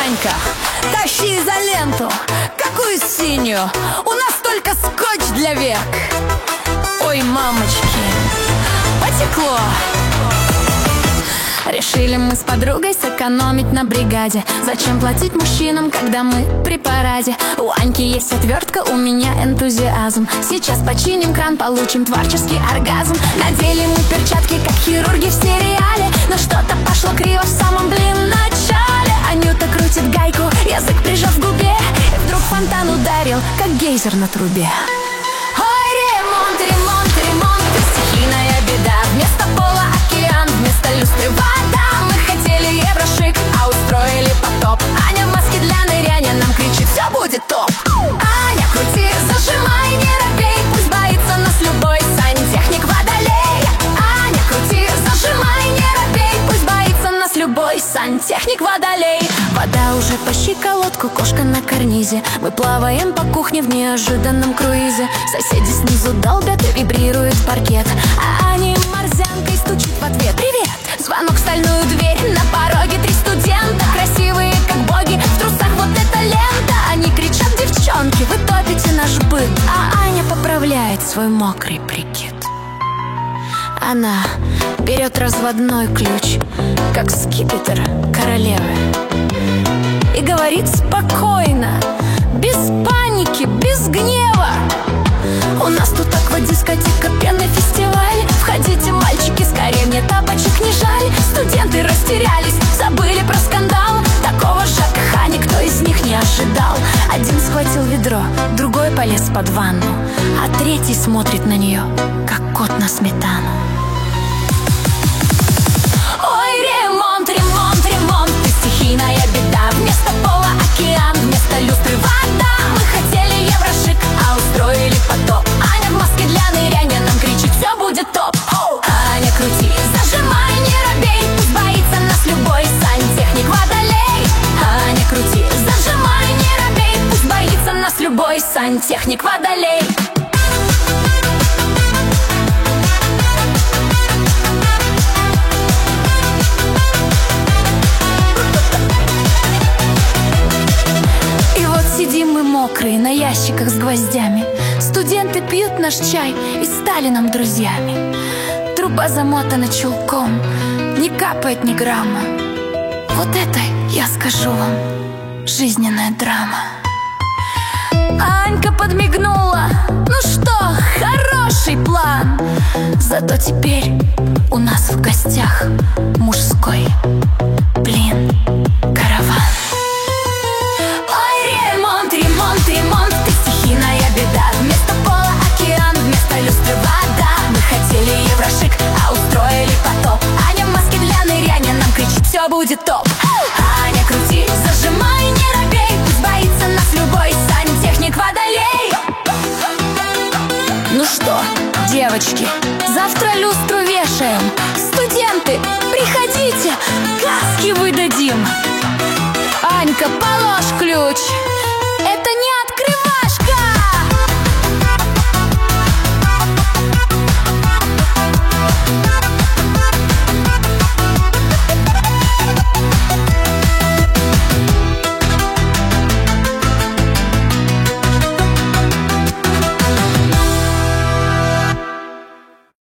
Анька, тащи изоленту. Какую синюю? У нас только скотч для век. Ой, мамочки, потекло. Решили мы с подругой сэкономить на бригаде. Зачем платить мужчинам, когда мы при параде? У Аньки есть отвертка, у меня энтузиазм. Сейчас починим кран, получим творческий оргазм. Надели мы перчатки, как хирурги в сериале, но что-то пошло криво в самом, начале. Анюта крутит гайку, язык прижав к губе, и вдруг фонтан ударил, как гейзер на трубе. Ой, ремонт, ремонт, ремонт, ты стихийная беда. Вместо пола океан, вместо люстры вода. Мы хотели еврошик, а устроили потоп. Аня в маске для ныряния нам кричит: все будет топ. Аня, крути, зажимай, не робей, пусть боится нас любой сантехник водолей. Аня, крути, зажимай, не робей, пусть боится нас любой сантехник водолей. Вода уже по щиколотку, кошка на карнизе. Мы плаваем по кухне в неожиданном круизе. Соседи снизу долбят, вибрирует паркет, а Аня морзянкой стучит в ответ: привет! Звонок в стальную дверь, на пороге 3 студента, красивые как боги, в трусах вот эта лента. Они кричат: девчонки, вы топите наш быт. А Аня поправляет свой мокрый прикид. Она берет разводной ключ, как скипетр королевы, и говорит спокойно, без паники, без гнева: у нас тут аквадискотека, пенный фестиваль. Входите, мальчики, скорее, мне тапочек не жаль. Студенты растерялись, забыли про скандал. Такого жакха никто из них не ожидал. Один схватил ведро, другой полез под ванну, а третий смотрит на нее, как кот на сметану. Ой, ремонт, ремонт, ремонт, ты стихийная беда. Вместо пола океан, вместо люстры вода. Мы хотели еврошик, а устроили потоп. Аня в маске для ныряния нам кричит: все будет топ. Аня, крути, зажимай, не робей, пусть боится нас любой сантехник водолей. Аня, крути, зажимай, не робей, пусть боится нас любой сантехник водолей. Сидим мы мокрые на ящиках с гвоздями. Студенты пьют наш чай и стали нам друзьями. Труба замотана чулком, не капает ни грамма. Вот это, я скажу вам, жизненная драма. Анька подмигнула: ну что, хороший план. Зато теперь у нас в гостях мужской, блин, караван. Ремонт, ремонт, ты стихийная беда. Вместо пола океан, вместо люстры вода. Мы хотели еврошик, а устроили потоп. Аня в маске для ныряния нам кричит: все будет топ. Аня, крути, зажимай, не робей, пусть боится нас любой сантехник водолей. Ну что, девочки, завтра люстру вешаем. Студенты, приходите, каски выдадим. Анька, положь ключ.